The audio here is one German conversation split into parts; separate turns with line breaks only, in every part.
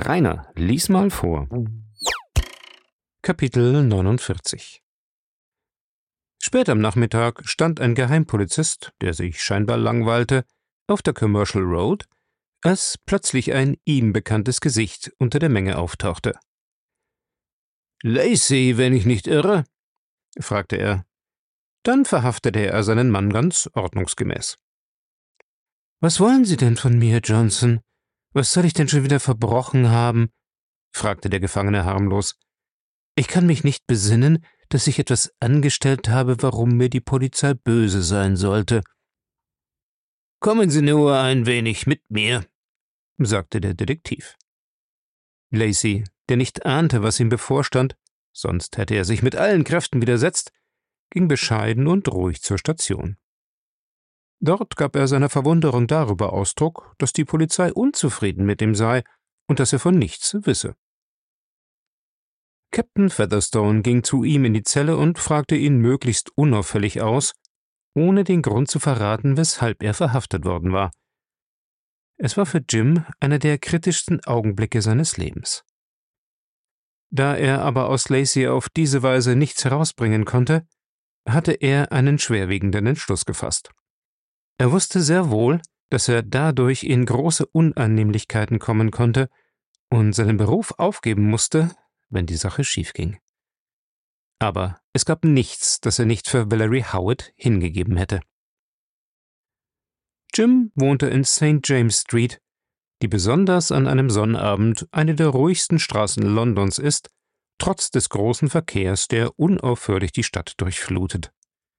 Rainer, lies mal vor. Kapitel 49. Spät am Nachmittag stand ein Geheimpolizist, der sich scheinbar langweilte, auf der Commercial Road, als plötzlich ein ihm bekanntes Gesicht unter der Menge auftauchte. »Lacey, wenn ich nicht irre?« fragte er. Dann verhaftete er seinen Mann ganz ordnungsgemäß. »Was wollen Sie denn von mir, Johnson? Was soll ich denn schon wieder verbrochen haben?« fragte der Gefangene harmlos. »Ich kann mich nicht besinnen, dass ich etwas angestellt habe, warum mir die Polizei böse sein sollte.« »Kommen Sie nur ein wenig mit mir«, sagte der Detektiv. Lacey, der nicht ahnte, was ihm bevorstand, sonst hätte er sich mit allen Kräften widersetzt, ging bescheiden und ruhig zur Station. Dort gab er seiner Verwunderung darüber Ausdruck, dass die Polizei unzufrieden mit ihm sei und dass er von nichts wisse. Captain Featherstone ging zu ihm in die Zelle und fragte ihn möglichst unauffällig aus, ohne den Grund zu verraten, weshalb er verhaftet worden war. Es war für Jim einer der kritischsten Augenblicke seines Lebens. Da er aber aus Lacey auf diese Weise nichts herausbringen konnte, hatte er einen schwerwiegenden Entschluss gefasst. Er wusste sehr wohl, dass er dadurch in große Unannehmlichkeiten kommen konnte und seinen Beruf aufgeben musste, wenn die Sache schief ging. Aber es gab nichts, das er nicht für Valerie Howard hingegeben hätte. Jim wohnte in St. James Street, die besonders an einem Sonnabend eine der ruhigsten Straßen Londons ist, trotz des großen Verkehrs, der unaufhörlich die Stadt durchflutet.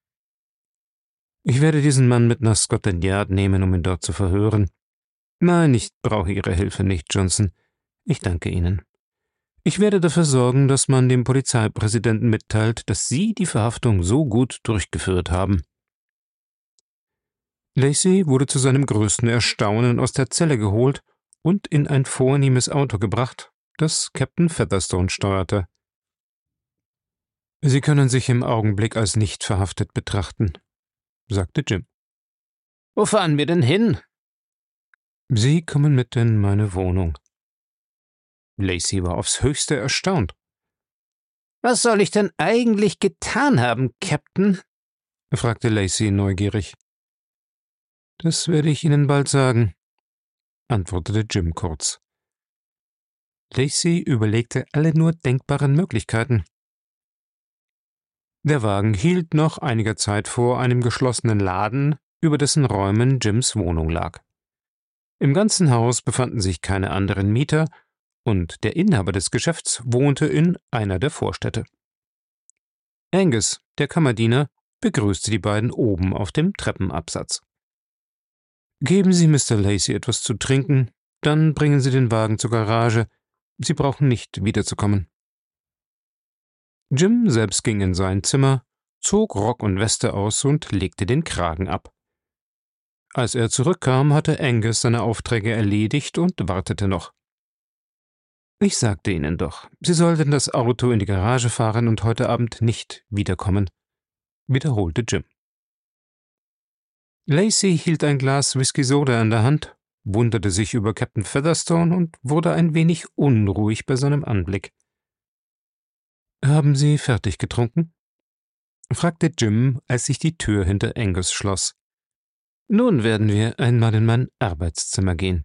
»Ich werde diesen Mann mit nach Scotland Yard nehmen, um ihn dort zu verhören. Nein, ich brauche Ihre Hilfe nicht, Johnson. Ich danke Ihnen. Ich werde dafür sorgen, dass man dem Polizeipräsidenten mitteilt, dass Sie die Verhaftung so gut durchgeführt haben.« Lacey wurde zu seinem größten Erstaunen aus der Zelle geholt und in ein vornehmes Auto gebracht, das Captain Featherstone steuerte. »Sie können sich im Augenblick als nicht verhaftet betrachten«, sagte Jim. »Wo fahren wir denn hin?« »Sie kommen mit in meine Wohnung.« Lacey war aufs Höchste erstaunt. »Was soll ich denn eigentlich getan haben, Captain?« fragte Lacey neugierig. »Das werde ich Ihnen bald sagen«, antwortete Jim kurz. Lacey überlegte alle nur denkbaren Möglichkeiten. Der Wagen hielt nach einiger Zeit vor einem geschlossenen Laden, über dessen Räumen Jims Wohnung lag. Im ganzen Haus befanden sich keine anderen Mieter, und der Inhaber des Geschäfts wohnte in einer der Vorstädte. Angus, der Kammerdiener, begrüßte die beiden oben auf dem Treppenabsatz. »Geben Sie Mr. Lacey etwas zu trinken, dann bringen Sie den Wagen zur Garage. Sie brauchen nicht wiederzukommen.« Jim selbst ging in sein Zimmer, zog Rock und Weste aus und legte den Kragen ab. Als er zurückkam, hatte Angus seine Aufträge erledigt und wartete noch. »Ich sagte Ihnen doch, Sie sollten das Auto in die Garage fahren und heute Abend nicht wiederkommen«, wiederholte Jim. Lacey hielt ein Glas Whisky-Soda in der Hand, wunderte sich über Captain Featherstone und wurde ein wenig unruhig bei seinem Anblick. »Haben Sie fertig getrunken?« fragte Jim, als sich die Tür hinter Angus schloss. »Nun werden wir einmal in mein Arbeitszimmer gehen.«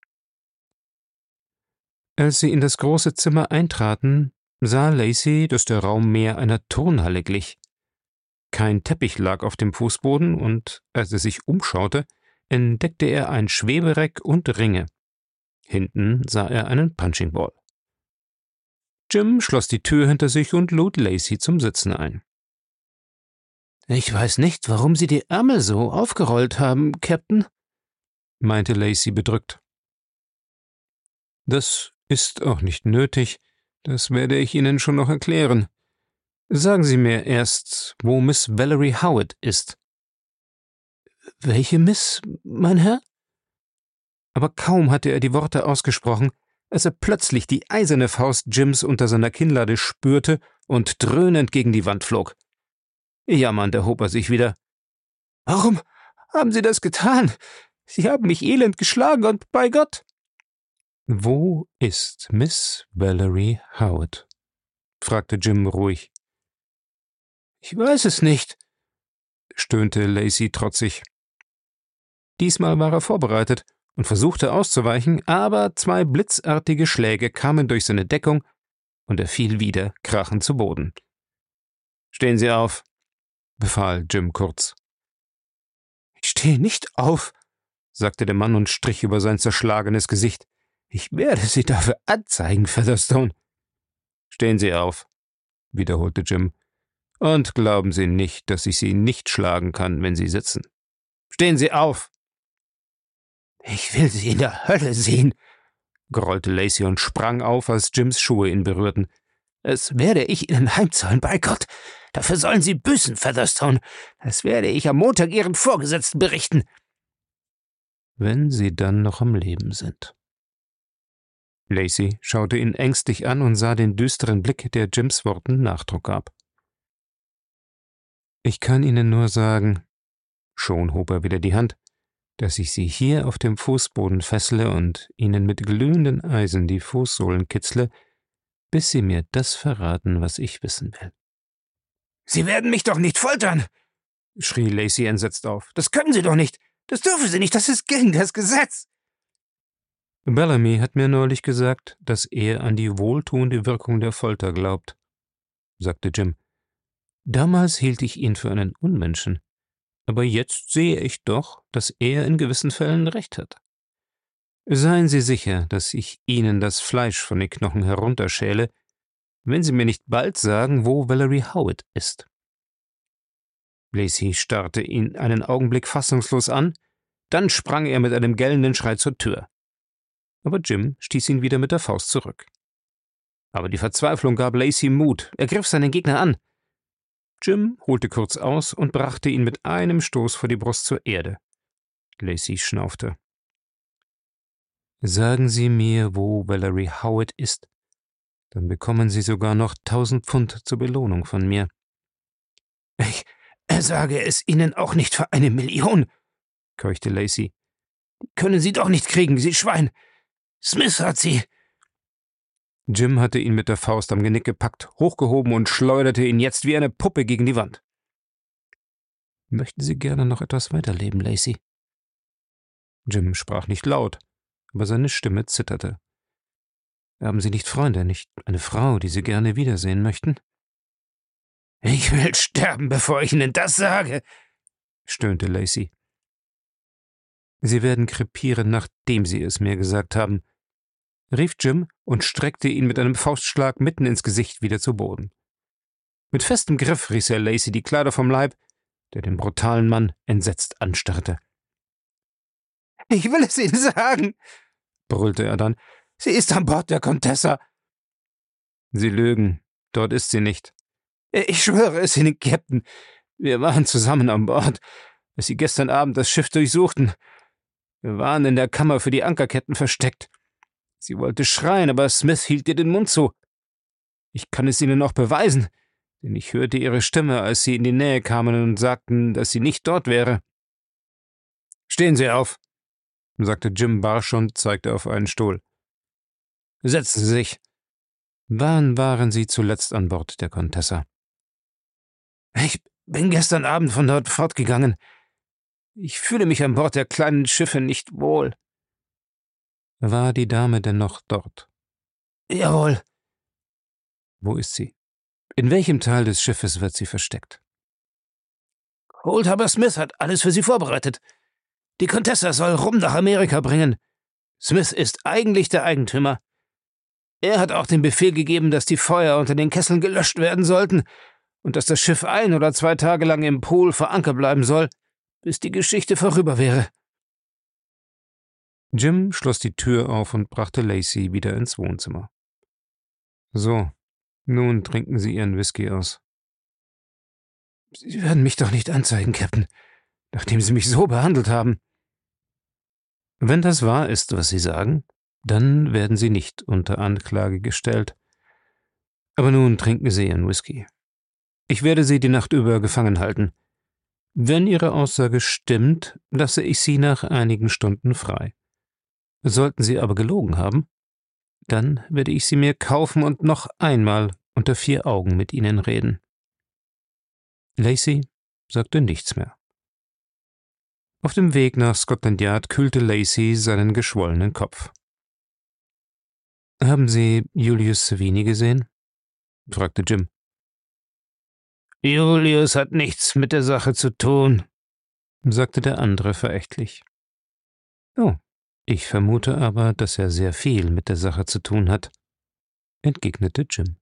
Als sie in das große Zimmer eintraten, sah Lacey, dass der Raum mehr einer Turnhalle glich. Kein Teppich lag auf dem Fußboden, und als er sich umschaute, entdeckte er ein Schwebereck und Ringe. Hinten sah er einen Punching Ball. Jim schloss die Tür hinter sich und lud Lacey zum Sitzen ein. »Ich weiß nicht, warum Sie die Ärmel so aufgerollt haben, Captain«, meinte Lacey bedrückt. »Das ist auch nicht nötig, das werde ich Ihnen schon noch erklären. Sagen Sie mir erst, wo Miss Valerie Howard ist.« »Welche Miss, mein Herr?« Aber kaum hatte er die Worte ausgesprochen, als er plötzlich die eiserne Faust Jims unter seiner Kinnlade spürte und dröhnend gegen die Wand flog. Jammernd erhob er sich wieder. »Warum haben Sie das getan? Sie haben mich elend geschlagen, und bei Gott!« »Wo ist Miss Valerie Howard?« fragte Jim ruhig. »Ich weiß es nicht«, stöhnte Lacey trotzig. Diesmal war er vorbereitet und versuchte auszuweichen, aber 2 blitzartige Schläge kamen durch seine Deckung und er fiel wieder krachend zu Boden. »Stehen Sie auf«, befahl Jim kurz. »Ich stehe nicht auf«, sagte der Mann und strich über sein zerschlagenes Gesicht. »Ich werde Sie dafür anzeigen, Featherstone.« »Stehen Sie auf«, wiederholte Jim. »Und glauben Sie nicht, dass ich Sie nicht schlagen kann, wenn Sie sitzen. Stehen Sie auf!« »Ich will Sie in der Hölle sehen«, grollte Lacey und sprang auf, als Jims Schuhe ihn berührten. »Das werde ich Ihnen heimzahlen, bei Gott! Dafür sollen Sie büßen, Featherstone! Das werde ich am Montag Ihren Vorgesetzten berichten!« »Wenn Sie dann noch am Leben sind.« Lacey schaute ihn ängstlich an und sah den düsteren Blick, der Jims Worten Nachdruck gab. »Ich kann Ihnen nur sagen«, schon hob er wieder die Hand, »dass ich Sie hier auf dem Fußboden fessle und Ihnen mit glühenden Eisen die Fußsohlen kitzle, bis Sie mir das verraten, was ich wissen will.« »Sie werden mich doch nicht foltern«, schrie Lacey entsetzt auf. »Das können Sie doch nicht! Das dürfen Sie nicht! Das ist gegen das Gesetz!« »Bellamy hat mir neulich gesagt, dass er an die wohltuende Wirkung der Folter glaubt«, sagte Jim. »Damals hielt ich ihn für einen Unmenschen, aber jetzt sehe ich doch, dass er in gewissen Fällen recht hat. Seien Sie sicher, dass ich Ihnen das Fleisch von den Knochen herunterschäle, wenn Sie mir nicht bald sagen, wo Valerie Howard ist.« Lacey starrte ihn einen Augenblick fassungslos an, dann sprang er mit einem gellenden Schrei zur Tür. Aber Jim stieß ihn wieder mit der Faust zurück. Aber die Verzweiflung gab Lacey Mut. Er griff seinen Gegner an. Jim holte kurz aus und brachte ihn mit einem Stoß vor die Brust zur Erde. Lacey schnaufte. »Sagen Sie mir, wo Valerie Howard ist, dann bekommen Sie sogar noch 1000 Pfund zur Belohnung von mir.« »Ich sage es Ihnen auch nicht für 1 Million«, keuchte Lacey. »Die können Sie doch nicht kriegen, Sie Schwein! Smith hat sie!« Jim hatte ihn mit der Faust am Genick gepackt, hochgehoben und schleuderte ihn jetzt wie eine Puppe gegen die Wand. »Möchten Sie gerne noch etwas weiterleben, Lacey?« Jim sprach nicht laut, aber seine Stimme zitterte. »Haben Sie nicht Freunde, nicht eine Frau, die Sie gerne wiedersehen möchten?« »Ich will sterben, bevor ich Ihnen das sage«, stöhnte Lacey. »Sie werden krepieren, nachdem Sie es mir gesagt haben«, rief Jim und streckte ihn mit einem Faustschlag mitten ins Gesicht wieder zu Boden. Mit festem Griff riss er Lacey die Kleider vom Leib, der den brutalen Mann entsetzt anstarrte. »Ich will es Ihnen sagen«, brüllte er dann. »Sie ist an Bord der Contessa.« »Sie lügen. Dort ist sie nicht.« »Ich schwöre es Ihnen, Captain. Wir waren zusammen an Bord, als Sie gestern Abend das Schiff durchsuchten. Wir waren in der Kammer für die Ankerketten versteckt. Sie wollte schreien, aber Smith hielt ihr den Mund zu. Ich kann es Ihnen noch beweisen, denn ich hörte Ihre Stimme, als Sie in die Nähe kamen und sagten, dass sie nicht dort wäre.« »Stehen Sie auf«, sagte Jim barsch und zeigte auf einen Stuhl. »Setzen Sie sich. Wann waren Sie zuletzt an Bord der Contessa?« »Ich bin gestern Abend von dort fortgegangen. Ich fühle mich an Bord der kleinen Schiffe nicht wohl.« »War die Dame denn noch dort?« »Jawohl.« »Wo ist sie? In welchem Teil des Schiffes wird sie versteckt?« »Oldhaber Smith hat alles für sie vorbereitet. Die Contessa soll Rum nach Amerika bringen. Smith ist eigentlich der Eigentümer. Er hat auch den Befehl gegeben, dass die Feuer unter den Kesseln gelöscht werden sollten und dass das Schiff 1 oder 2 Tage lang im Pool vor Anker bleiben soll, bis die Geschichte vorüber wäre.« Jim schloss die Tür auf und brachte Lacey wieder ins Wohnzimmer. »So, nun trinken Sie Ihren Whisky aus.« »Sie werden mich doch nicht anzeigen, Captain, nachdem Sie mich so behandelt haben.« »Wenn das wahr ist, was Sie sagen, dann werden Sie nicht unter Anklage gestellt. Aber nun trinken Sie Ihren Whisky. Ich werde Sie die Nacht über gefangen halten. Wenn Ihre Aussage stimmt, lasse ich Sie nach einigen Stunden frei. Sollten Sie aber gelogen haben, Dann werde ich sie mir kaufen und noch einmal unter 4 Augen mit ihnen reden.« Lacey sagte nichts mehr. Auf dem Weg nach Scotland Yard kühlte Lacey seinen geschwollenen Kopf. »Haben Sie Julius Savini gesehen?« fragte Jim. »Julius hat nichts mit der Sache zu tun«, sagte der andere verächtlich. »Oh, ich vermute aber, dass er sehr viel mit der Sache zu tun hat«, entgegnete Jim.